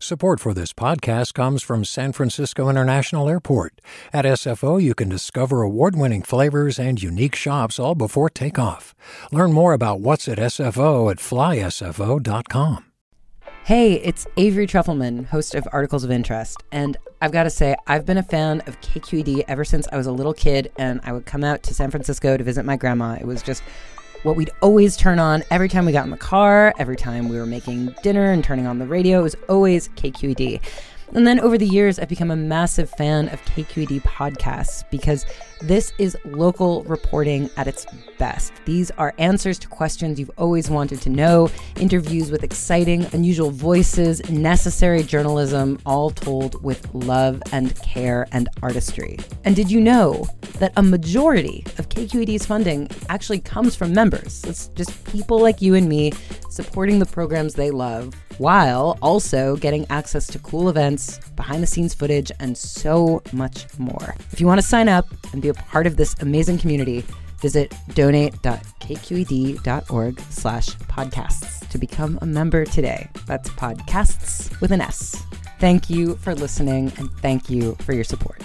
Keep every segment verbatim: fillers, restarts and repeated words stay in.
Support for this podcast comes from San Francisco International Airport. At S F O, you can discover award-winning flavors and unique shops all before takeoff. Learn more about what's at S F O at fly S F O dot com. Hey, it's Avery Trufelman, host of Articles of Interest, and I've got to say, I've been a fan of K Q E D ever since I was a little kid, and I would come out to San Francisco to visit my grandma. It was just what we'd always turn on every time we got in the car, every time we were making dinner and turning on the radio. It was always K Q E D. And then over the years, I've become a massive fan of K Q E D podcasts because this is local reporting at its best. These are answers to questions you've always wanted to know, interviews with exciting, unusual voices, necessary journalism, all told with love and care and artistry. And did you know that a majority of K Q E D's funding actually comes from members? It's just people like you and me supporting the programs they love, while also getting access to cool events, behind-the-scenes footage, and so much more. If you want to sign up and be a part of this amazing community, visit donate.kqed.org slash podcasts to become a member today. That's podcasts with an S. Thank you for listening, and thank you for your support.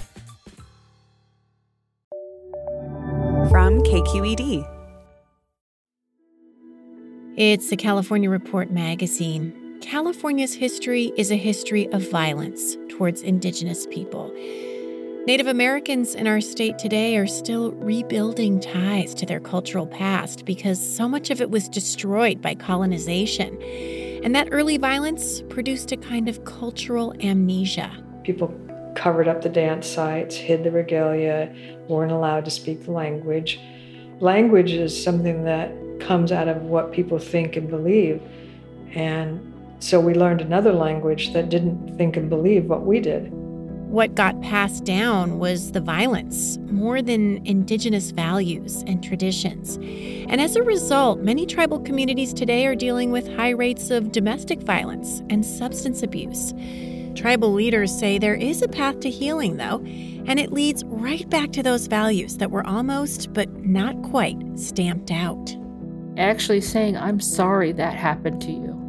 From K Q E D. It's the California Report magazine. California's history is a history of violence towards Indigenous people. Native Americans in our state today are still rebuilding ties to their cultural past because so much of it was destroyed by colonization. And that early violence produced a kind of cultural amnesia. People covered up the dance sites, hid the regalia, weren't allowed to speak the language. Language is something that comes out of what people think and believe. And so we learned another language that didn't think and believe what we did. What got passed down was the violence, more than Indigenous values and traditions. And as a result, many tribal communities today are dealing with high rates of domestic violence and substance abuse. Tribal leaders say there is a path to healing, though, and it leads right back to those values that were almost, but not quite, stamped out. Actually saying, I'm sorry that happened to you.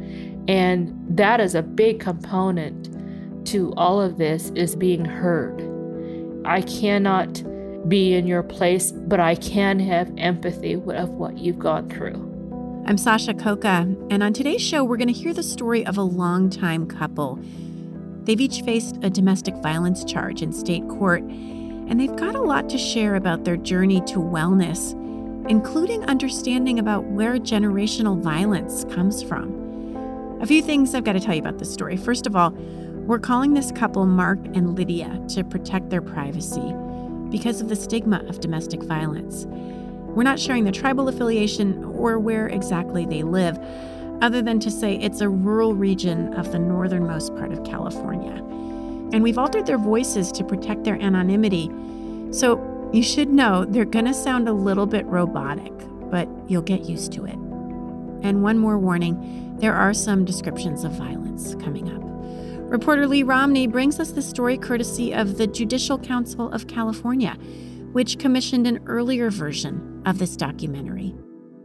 And that is a big component to all of this, is being heard. I cannot be in your place, but I can have empathy of what you've gone through. I'm Sasha Khokha, and on today's show, we're going to hear the story of a longtime couple. They've each faced a domestic violence charge in state court, and they've got a lot to share about their journey to wellness, including understanding about where generational violence comes from. A few things I've got to tell you about this story. First of all, we're calling this couple Mark and Lydia to protect their privacy because of the stigma of domestic violence. We're not sharing the tribal affiliation or where exactly they live, other than to say it's a rural region of the northernmost part of California. And we've altered their voices to protect their anonymity. So you should know they're going to sound a little bit robotic, but you'll get used to it. And one more warning, there are some descriptions of violence coming up. Reporter Lee Romney brings us the story courtesy of the Judicial Council of California, which commissioned an earlier version of this documentary.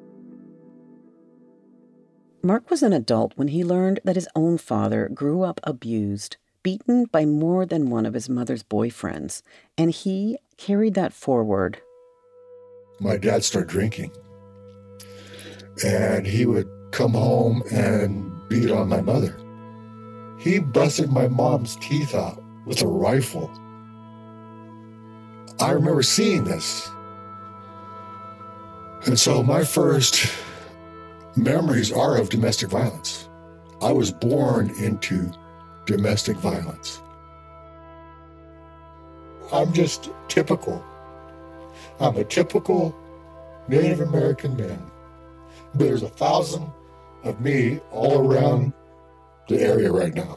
Mark was an adult when he learned that his own father grew up abused, beaten by more than one of his mother's boyfriends, and he carried that forward. My dad started drinking, and he would come home and beat on my mother. He busted my mom's teeth out with a rifle. I remember seeing this. And so my first memories are of domestic violence. I was born into domestic violence. I'm just typical. I'm a typical Native American man. There's a thousand of me all around the area right now.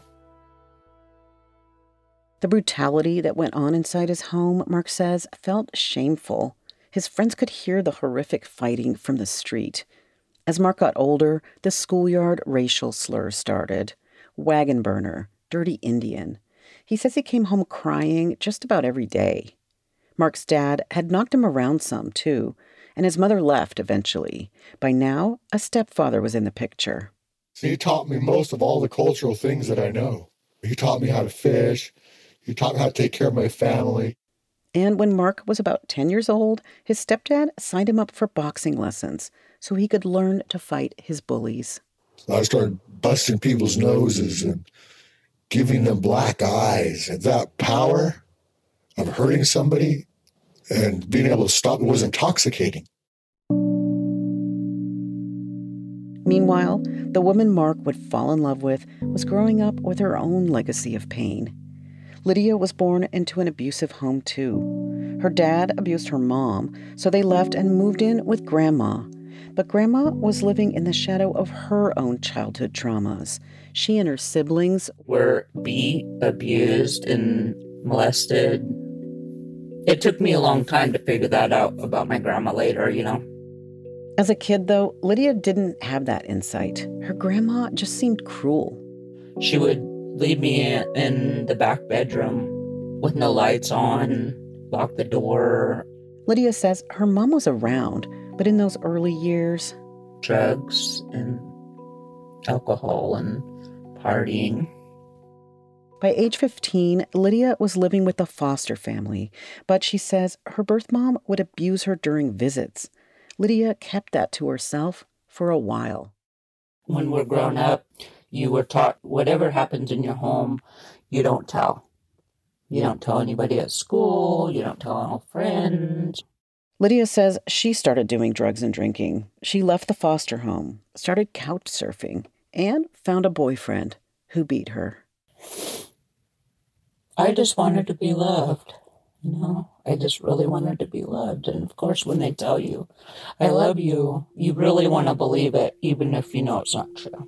The brutality that went on inside his home, Mark says, felt shameful. His friends could hear the horrific fighting from the street. As Mark got older, the schoolyard racial slurs started. Wagon burner, dirty Indian. He says he came home crying just about every day. Mark's dad had knocked him around some, too, and his mother left eventually. By now, a stepfather was in the picture. So he taught me most of all the cultural things that I know. He taught me how to fish. He taught me how to take care of my family. And when Mark was about ten years old, his stepdad signed him up for boxing lessons so he could learn to fight his bullies. So I started busting people's noses and giving them black eyes. And that power of hurting somebody and being able to stop it was intoxicating. Meanwhile, the woman Mark would fall in love with was growing up with her own legacy of pain. Lydia was born into an abusive home, too. Her dad abused her mom, so they left and moved in with Grandma. But Grandma was living in the shadow of her own childhood traumas. She and her siblings were beat, abused, and molested. It took me a long time to figure that out about my grandma later, you know. As a kid, though, Lydia didn't have that insight. Her grandma just seemed cruel. She would leave me in the back bedroom with no lights on, lock the door. Lydia says her mom was around, but in those early years, drugs and alcohol and partying. By age fifteen, Lydia was living with a foster family, but she says her birth mom would abuse her during visits. Lydia kept that to herself for a while. When we're grown up, you were taught whatever happens in your home, you don't tell. You don't tell anybody at school, you don't tell all friends. Lydia says she started doing drugs and drinking. She left the foster home, started couch surfing, and found a boyfriend who beat her. I just wanted to be loved, you know? I just really wanted to be loved. And of course, when they tell you, I love you, you really want to believe it, even if you know it's not true.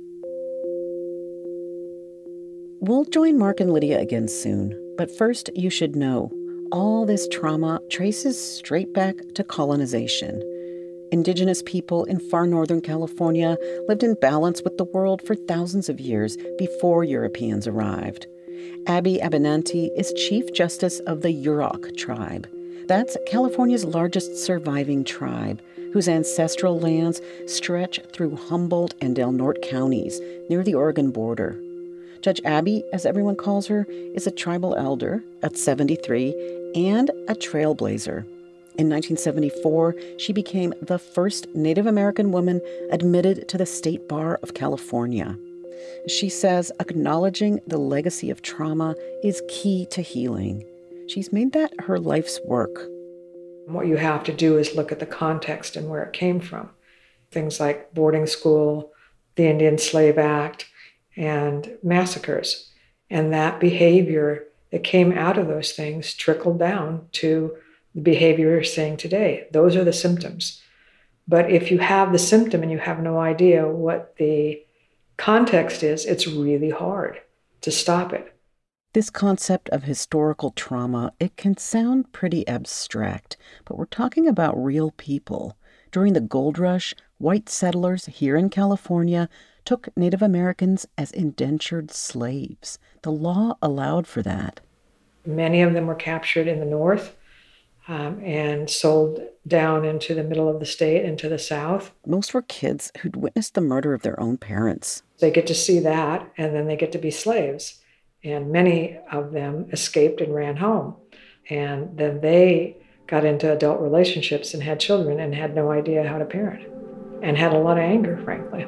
We'll join Mark and Lydia again soon, but first you should know, all this trauma traces straight back to colonization. Indigenous people in far northern California lived in balance with the world for thousands of years before Europeans arrived. Abby Abenanti is Chief Justice of the Yurok tribe. That's California's largest surviving tribe, whose ancestral lands stretch through Humboldt and Del Norte counties near the Oregon border. Judge Abby, as everyone calls her, is a tribal elder at seventy-three and a trailblazer. In nineteen seventy-four, she became the first Native American woman admitted to the State Bar of California. She says acknowledging the legacy of trauma is key to healing. She's made that her life's work. What you have to do is look at the context and where it came from. Things like boarding school, the Indian Slave Act, and massacres. And that behavior that came out of those things trickled down to the behavior you're seeing today. Those are the symptoms. But if you have the symptom and you have no idea what the context is, it's really hard to stop it. This concept of historical trauma, it can sound pretty abstract, but we're talking about real people. During the gold rush, white settlers here in California took Native Americans as indentured slaves. The law allowed for that. Many of them were captured in the north um, and sold down into the middle of the state, into the south. Most were kids who'd witnessed the murder of their own parents. They get to see that, and then they get to be slaves. And many of them escaped and ran home. And then they got into adult relationships and had children and had no idea how to parent, and had a lot of anger, frankly.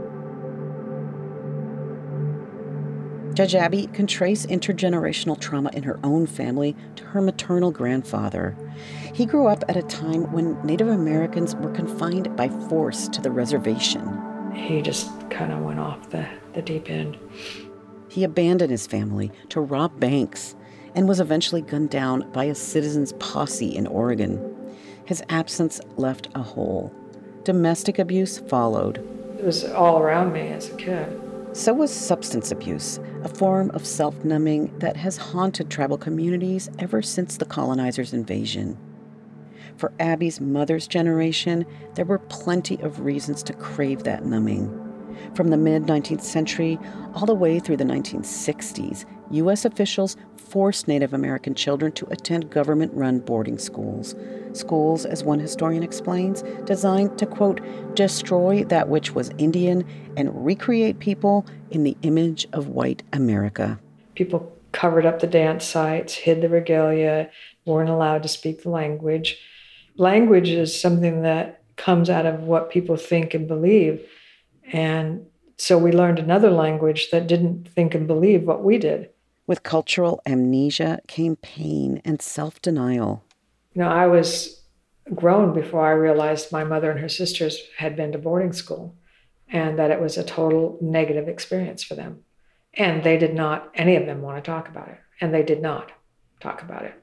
Judge Abby can trace intergenerational trauma in her own family to her maternal grandfather. He grew up at a time when Native Americans were confined by force to the reservation. He just kind of went off the, the deep end. He abandoned his family to rob banks and was eventually gunned down by a citizens' posse in Oregon. His absence left a hole. Domestic abuse followed. It was all around me as a kid. So was substance abuse, a form of self-numbing that has haunted tribal communities ever since the colonizers' invasion. For Abby's mother's generation, there were plenty of reasons to crave that numbing. From the mid-nineteenth century all the way through the nineteen sixties, U S officials forced Native American children to attend government-run boarding schools. Schools, as one historian explains, designed to, quote, destroy that which was Indian and recreate people in the image of white America. People covered up the dance sites, hid the regalia, weren't allowed to speak the language. Language is something that comes out of what people think and believe. And so we learned another language that didn't think and believe what we did. With cultural amnesia came pain and self-denial. You know, I was grown before I realized my mother and her sisters had been to boarding school and that it was a total negative experience for them. And they did not, any of them, want to talk about it. And they did not talk about it.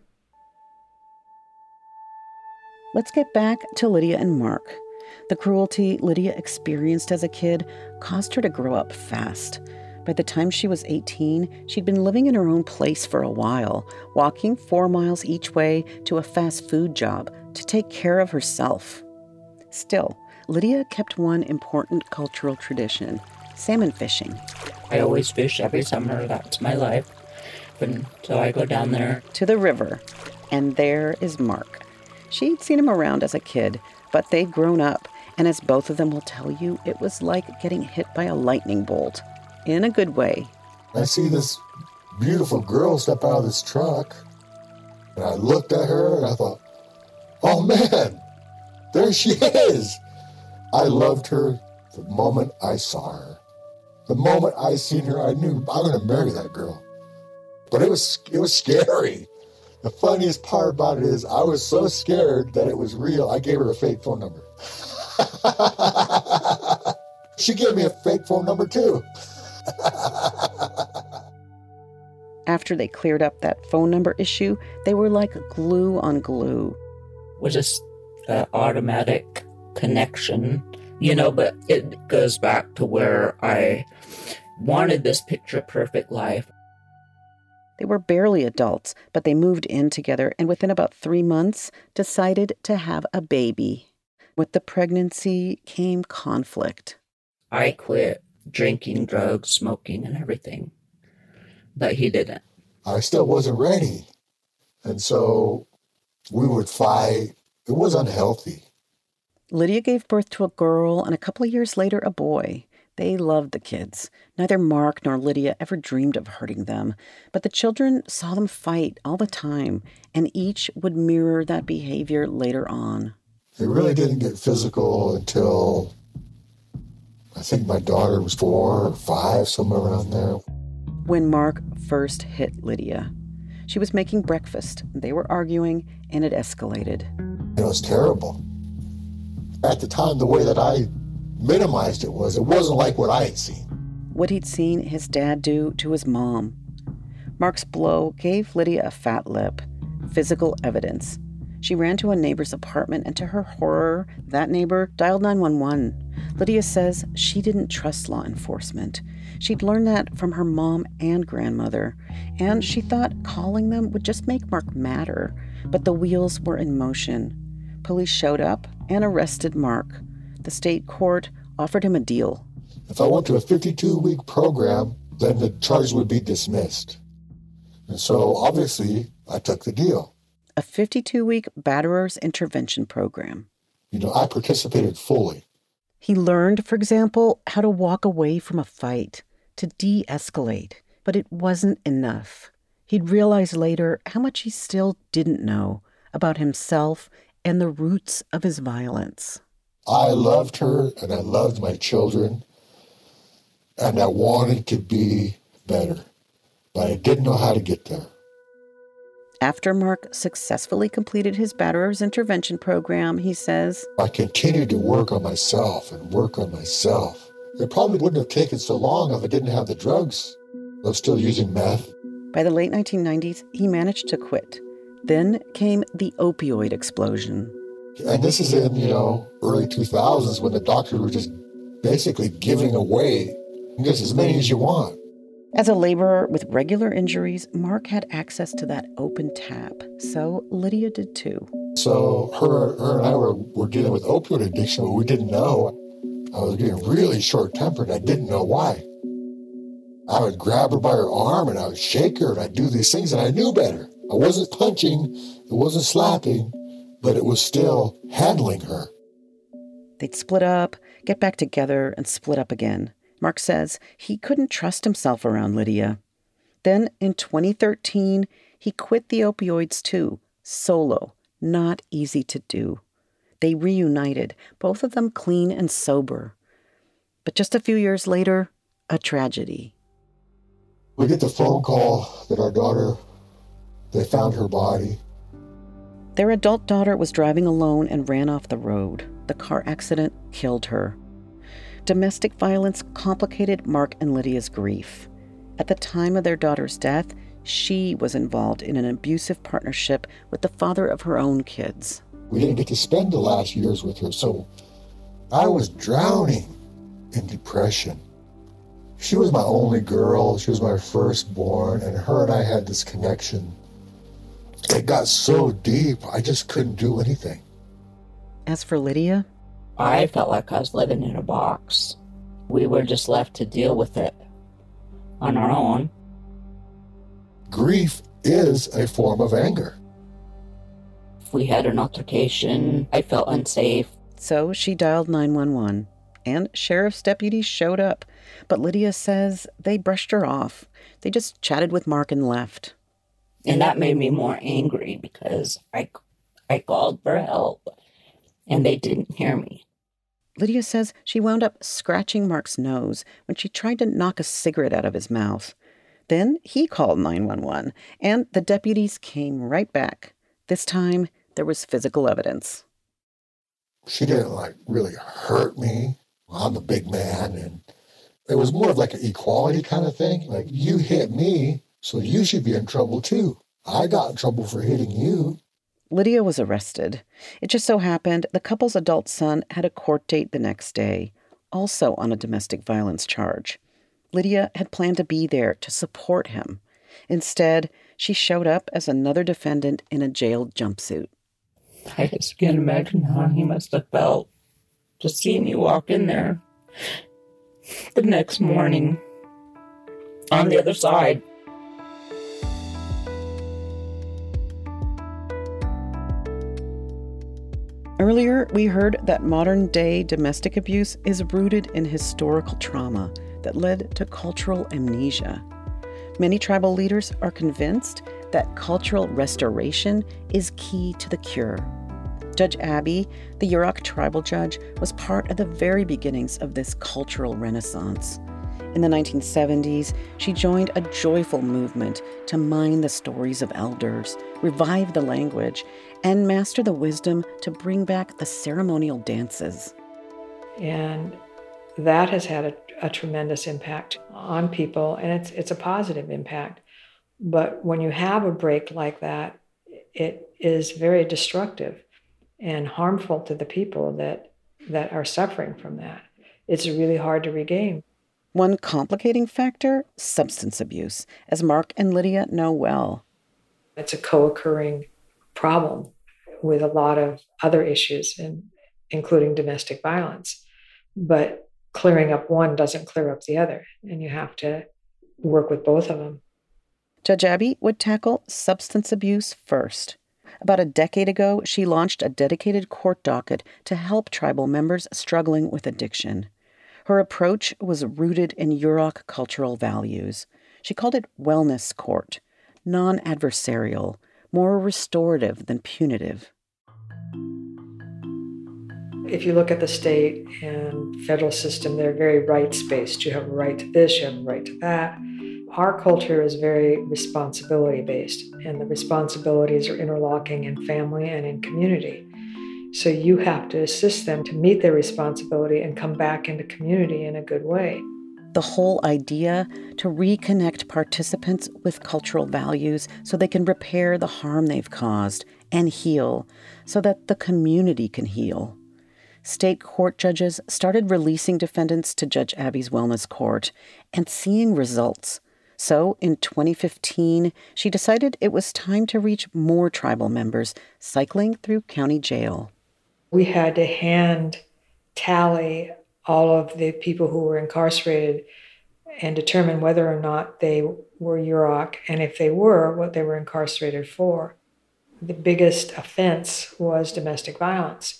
Let's get back to Lydia and Mark. The cruelty Lydia experienced as a kid caused her to grow up fast. By the time she was eighteen, she'd been living in her own place for a while, walking four miles each way to a fast food job to take care of herself. Still, Lydia kept one important cultural tradition: salmon fishing. I always fish every summer. That's my life. Until I go down there to the river. And there is Mark. She'd seen him around as a kid, but they'd grown up, and as both of them will tell you, it was like getting hit by a lightning bolt. In a good way. I see this beautiful girl step out of this truck, and I looked at her and I thought, oh man, there she is. I loved her the moment I saw her. The moment I seen her, I knew I'm going to marry that girl. But it was it was scary. The funniest part about it is I was so scared that it was real, I gave her a fake phone number. She gave me a fake phone number too. After they cleared up that phone number issue, they were like glue on glue. It was just an automatic connection, you know, but it goes back to where I wanted this picture-perfect life. They were barely adults, but they moved in together and within about three months decided to have a baby. With the pregnancy came conflict. I quit drinking, drugs, smoking, and everything. But he didn't. I still wasn't ready. And so we would fight. It was unhealthy. Lydia gave birth to a girl and a couple of years later a boy. They loved the kids. Neither Mark nor Lydia ever dreamed of hurting them. But the children saw them fight all the time, and each would mirror that behavior later on. It really didn't get physical until I think my daughter was four or five, somewhere around there. When Mark first hit Lydia, she was making breakfast. They were arguing, and it escalated. It was terrible. At the time, the way that I minimized it was, it wasn't like what I had seen. What he'd seen his dad do to his mom. Mark's blow gave Lydia a fat lip, physical evidence. She ran to a neighbor's apartment, and to her horror, that neighbor dialed nine one one. Lydia says she didn't trust law enforcement. She'd learned that from her mom and grandmother, and she thought calling them would just make Mark madder. But the wheels were in motion. Police showed up and arrested Mark. The state court offered him a deal. If I went to a fifty-two week program, then the charge would be dismissed. And so obviously I took the deal. A fifty-two week batterer's intervention program. You know, I participated fully. He learned, for example, how to walk away from a fight, to de-escalate. But it wasn't enough. He'd realize later how much he still didn't know about himself and the roots of his violence. I loved her and I loved my children, and I wanted to be better, but I didn't know how to get there. After Mark successfully completed his batterer's intervention program, he says, I continued to work on myself and work on myself. It probably wouldn't have taken so long if I didn't have the drugs. I was still using meth. By the late nineteen nineties, he managed to quit. Then came the opioid explosion. And this is in, you know, early two thousands when the doctors were just basically giving away just as many as you want. As a laborer with regular injuries, Mark had access to that open tap. So Lydia did too. So her, her and I were, were dealing with opioid addiction, but we didn't know. I was getting really short-tempered. I didn't know why. I would grab her by her arm and I would shake her and I'd do these things and I knew better. I wasn't punching, it wasn't slapping, but it was still handling her. They'd split up, get back together, and split up again. Mark says he couldn't trust himself around Lydia. Then in twenty thirteen, he quit the opioids too, solo. Not easy to do. They reunited, both of them clean and sober. But just a few years later, a tragedy. We get the phone call that our daughter, they found her body. Their adult daughter was driving alone and ran off the road. The car accident killed her. Domestic violence complicated Mark and Lydia's grief. At the time of their daughter's death, she was involved in an abusive partnership with the father of her own kids. We didn't get to spend the last years with her, so I was drowning in depression. She was my only girl, she was my firstborn, and her and I had this connection. It got so deep, I just couldn't do anything. As for Lydia, I felt like I was living in a box. We were just left to deal with it on our own. Grief is a form of anger. If we had an altercation, I felt unsafe. So she dialed nine one one, and sheriff's deputies showed up. But Lydia says they brushed her off. They just chatted with Mark and left. And that made me more angry because I, I called for help and they didn't hear me. Lydia says she wound up scratching Mark's nose when she tried to knock a cigarette out of his mouth. Then he called nine one one, and the deputies came right back. This time, there was physical evidence. She didn't, like, really hurt me. I'm a big man, and it was more of like an equality kind of thing. Like, you hit me, so you should be in trouble too. I got in trouble for hitting you. Lydia was arrested. It just so happened the couple's adult son had a court date the next day, also on a domestic violence charge. Lydia had planned to be there to support him. Instead, she showed up as another defendant in a jailed jumpsuit. I just can't imagine how he must have felt to see me walk in there the next morning on the other side. Earlier, we heard that modern-day domestic abuse is rooted in historical trauma that led to cultural amnesia. Many tribal leaders are convinced that cultural restoration is key to the cure. Judge Abby, the Yurok tribal judge, was part of the very beginnings of this cultural renaissance. In the nineteen seventies, she joined a joyful movement to mine the stories of elders, revive the language, and master the wisdom to bring back the ceremonial dances. And that has had a, a tremendous impact on people, and it's it's a positive impact. But when you have a break like that, it is very destructive and harmful to the people that that are suffering from that. It's really hard to regain. One complicating factor, substance abuse, as Mark and Lydia know well. It's a co-occurring problem with a lot of other issues, and including domestic violence. But clearing up one doesn't clear up the other, and you have to work with both of them. Judge Abby would tackle substance abuse first. About a decade ago, she launched a dedicated court docket to help tribal members struggling with addiction. Her approach was rooted in Yurok cultural values. She called it wellness court, non-adversarial, more restorative than punitive. If you look at the state and federal system, they're very rights-based. You have a right to this, you have a right to that. Our culture is very responsibility-based, and the responsibilities are interlocking in family and in community. So you have to assist them to meet their responsibility and come back into community in a good way. The whole idea to reconnect participants with cultural values so they can repair the harm they've caused and heal so that the community can heal. State court judges started releasing defendants to Judge Abby's wellness court and seeing results. So in twenty fifteen, she decided it was time to reach more tribal members cycling through county jail. We had to hand tally all of the people who were incarcerated and determine whether or not they were U R O C, and if they were, what they were incarcerated for. The biggest offense was domestic violence.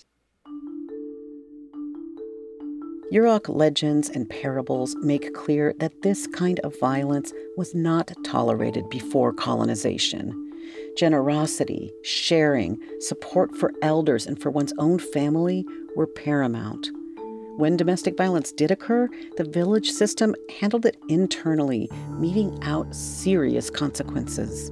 Yurok legends and parables make clear that this kind of violence was not tolerated before colonization. Generosity, sharing, support for elders and for one's own family were paramount. When domestic violence did occur, the village system handled it internally, meting out serious consequences.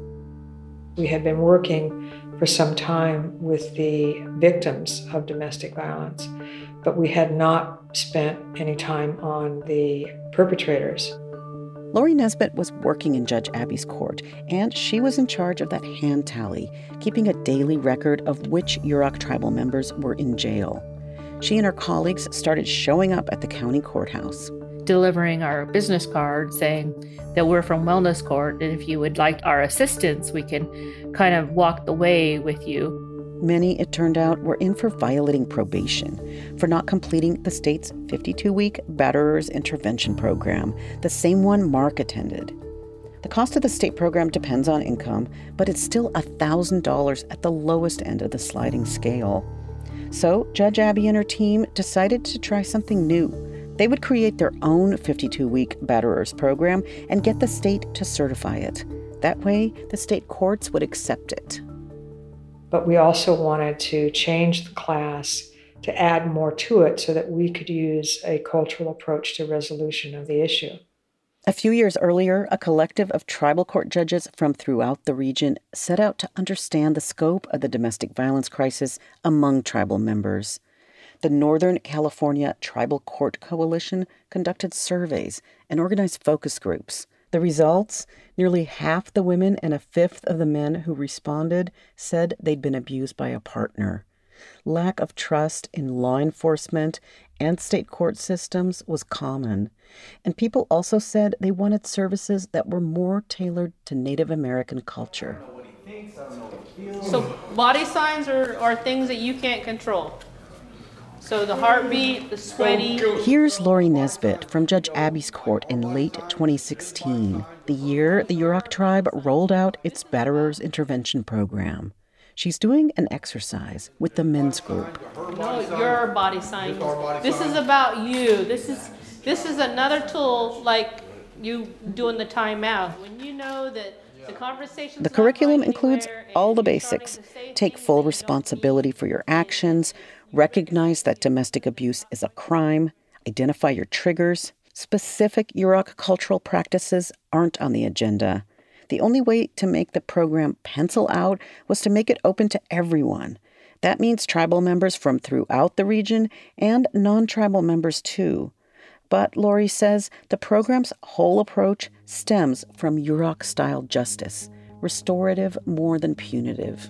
We had been working for some time with the victims of domestic violence, but we had not spent any time on the perpetrators. Lori Nesbitt was working in Judge Abby's court, and she was in charge of that hand tally, keeping a daily record of which Yurok tribal members were in jail. She and her colleagues started showing up at the county courthouse, delivering our business card saying that we're from Wellness Court, and if you would like our assistance, we can kind of walk the way with you. Many, it turned out, were in for violating probation, for not completing the state's fifty-two-week Batterers Intervention Program, the same one Mark attended. The cost of the state program depends on income, but it's still one thousand dollars at the lowest end of the sliding scale. So Judge Abby and her team decided to try something new. They would create their own fifty-two-week Batterers program and get the state to certify it. That way, the state courts would accept it. But we also wanted to change the class to add more to it so that we could use a cultural approach to resolution of the issue. A few years earlier, a collective of tribal court judges from throughout the region set out to understand the scope of the domestic violence crisis among tribal members. The Northern California Tribal Court Coalition conducted surveys and organized focus groups. The results? Nearly half the women and a fifth of the men who responded said they'd been abused by a partner. Lack of trust in law enforcement and state court systems was common. And people also said they wanted services that were more tailored to Native American culture. So body signs are, are things that you can't control. So the heartbeat, the sweaty. Here's Lori Nesbitt from Judge Abby's court in late twenty sixteen, the year the Yurok tribe rolled out its Batterers Intervention Program. She's doing an exercise with the men's group. No, your body signs. This is about you. This is this is another tool like you doing the timeout. When you know that the conversation. The curriculum includes all the basics. Take full responsibility for your actions. Recognize that domestic abuse is a crime. Identify your triggers. Specific Yurok cultural practices aren't on the agenda. The only way to make the program pencil out was to make it open to everyone. That means tribal members from throughout the region and non-tribal members too. But Lori says the program's whole approach stems from Yurok-style justice, restorative more than punitive.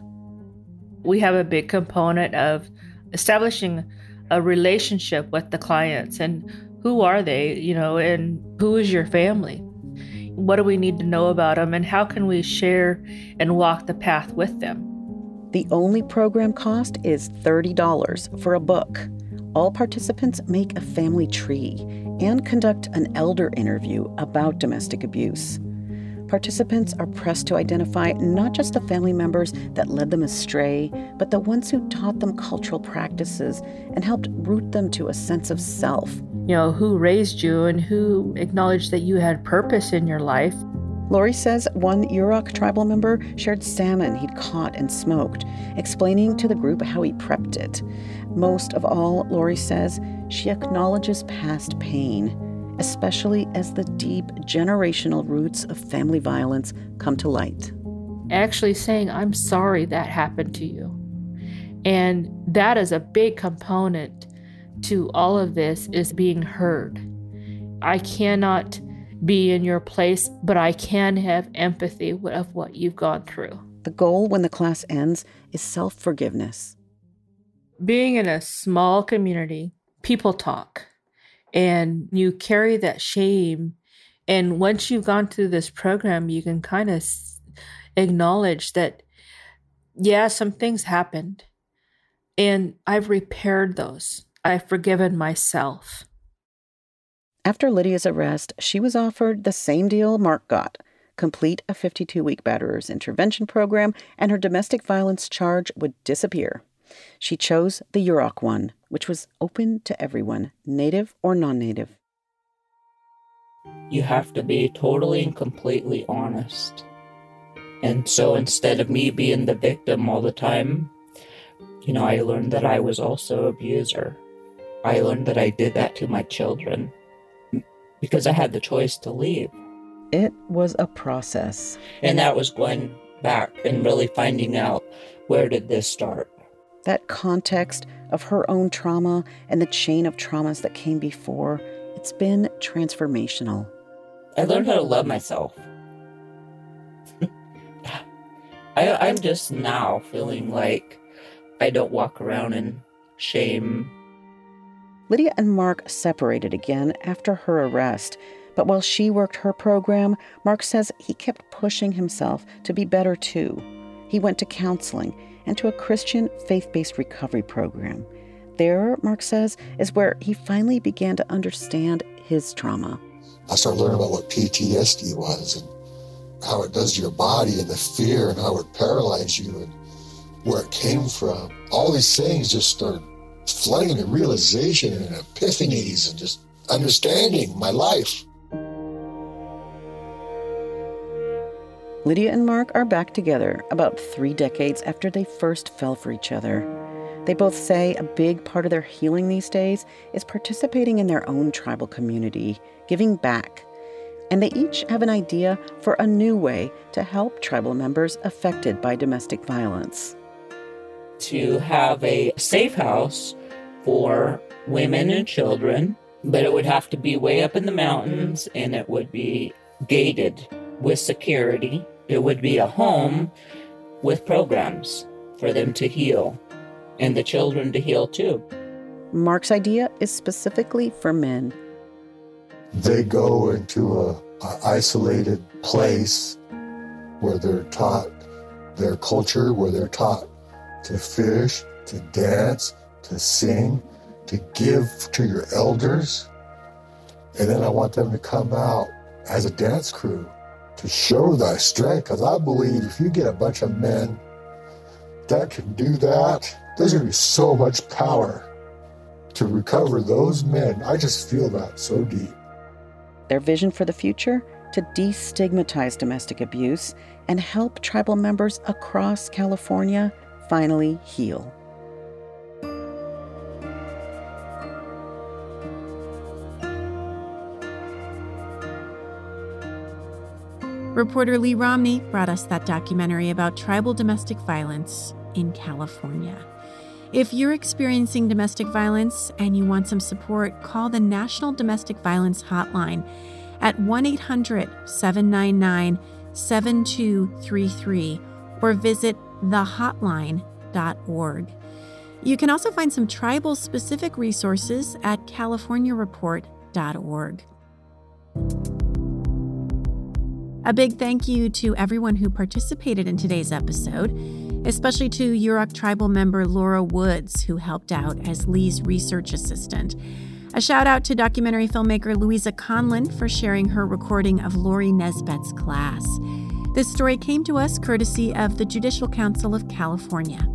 We have a big component of establishing a relationship with the clients, and who are they, you know, and who is your family? What do we need to know about them, and how can we share and walk the path with them? The only program cost is thirty dollars for a book. All participants make a family tree and conduct an elder interview about domestic abuse. Participants are pressed to identify not just the family members that led them astray, but the ones who taught them cultural practices and helped root them to a sense of self. You know, who raised you and who acknowledged that you had purpose in your life. Lori says one Yurok tribal member shared salmon he'd caught and smoked, explaining to the group how he prepped it. Most of all, Lori says, she acknowledges past pain, especially as the deep generational roots of family violence come to light. Actually saying, I'm sorry that happened to you. And that is a big component to all of this, is being heard. I cannot be in your place, but I can have empathy of what you've gone through. The goal when the class ends is self-forgiveness. Being in a small community, people talk. And you carry that shame. And once you've gone through this program, you can kind of acknowledge that, yeah, some things happened. And I've repaired those. I've forgiven myself. After Lydia's arrest, she was offered the same deal Mark got: complete a fifty-two-week batterer's intervention program, and her domestic violence charge would disappear. She chose the Yurok one, which was open to everyone, native or non-native. You have to be totally and completely honest. And so instead of me being the victim all the time, you know, I learned that I was also an abuser. I learned that I did that to my children because I had the choice to leave. It was a process. And that was going back and really finding out, where did this start? That context of her own trauma and the chain of traumas that came before, it's been transformational. I learned how to love myself. I, I'm just now feeling like I don't walk around in shame. Lydia and Mark separated again after her arrest. But while she worked her program, Mark says he kept pushing himself to be better too. He went to counseling and to a Christian faith-based recovery program. There, Mark says, is where he finally began to understand his trauma. I started learning about what P T S D was and how it does to your body and the fear and how it paralyzed you and where it came from. All these things just started flooding in realization and epiphanies and just understanding my life. Lydia and Mark are back together about three decades after they first fell for each other. They both say a big part of their healing these days is participating in their own tribal community, giving back. And they each have an idea for a new way to help tribal members affected by domestic violence. To have a safe house for women and children, but it would have to be way up in the mountains and it would be gated with security. It would be a home with programs for them to heal and the children to heal too. Mark's idea is specifically for men. They go into a, a isolated place where they're taught their culture, where they're taught to fish, to dance, to sing, to give to your elders. And then I want them to come out as a dance crew to show thy strength, because I believe if you get a bunch of men that can do that, there's going to be so much power to recover those men. I just feel that so deep. Their vision for the future? To destigmatize domestic abuse and help tribal members across California finally heal. Reporter Lee Romney brought us that documentary about tribal domestic violence in California. If you're experiencing domestic violence and you want some support, call the National Domestic Violence Hotline at one eight hundred, seven nine nine, seven two three three or visit the hotline dot org. You can also find some tribal-specific resources at california report dot org. A big thank you to everyone who participated in today's episode, especially to Yurok tribal member Laura Woods, who helped out as Lee's research assistant. A shout out to documentary filmmaker Louisa Conlon for sharing her recording of Lori Nesbitt's class. This story came to us courtesy of the Judicial Council of California.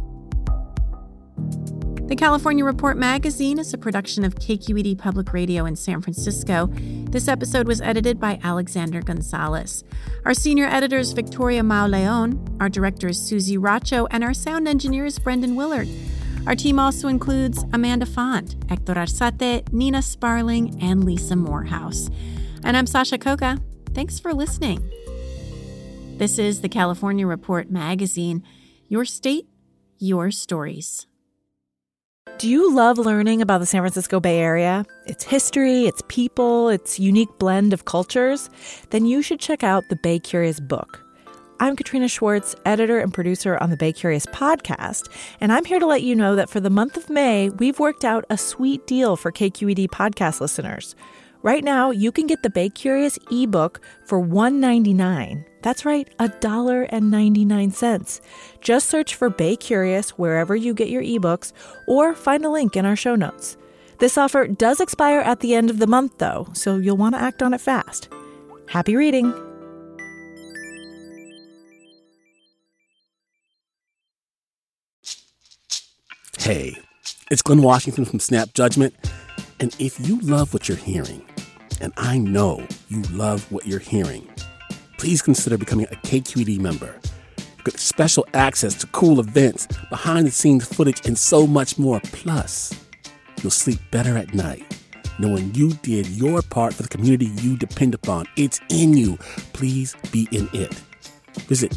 The California Report magazine is a production of K Q E D Public Radio in San Francisco. This episode was edited by Alexander Gonzalez. Our senior editor is Victoria Mauleon. Our director is Susie Racho, and our sound engineer is Brendan Willard. Our team also includes Amanda Font, Hector Arzate, Nina Sparling, and Lisa Morehouse. And I'm Sasha Koka. Thanks for listening. This is the California Report magazine. Your state, your stories. Do you love learning about the San Francisco Bay Area? Its history, its people, its unique blend of cultures? Then you should check out the Bay Curious book. I'm Katrina Schwartz, editor and producer on the Bay Curious podcast, and I'm here to let you know that for the month of May, we've worked out a sweet deal for K Q E D podcast listeners. Right now, you can get the Bay Curious ebook for one dollar and ninety-nine cents. That's right, one dollar and ninety-nine cents. Just search for Bay Curious wherever you get your ebooks or find a link in our show notes. This offer does expire at the end of the month, though, so you'll want to act on it fast. Happy reading. Hey, it's Glenn Washington from Snap Judgment. And if you love what you're hearing, and I know you love what you're hearing, please consider becoming a K Q E D member. You get special access to cool events, behind-the-scenes footage, and so much more. Plus, you'll sleep better at night knowing you did your part for the community you depend upon. It's in you. Please be in it. Visit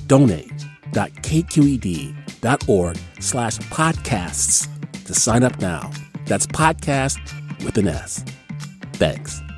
donate.kqed.org slash podcasts to sign up now. That's podcast with an S. Thanks.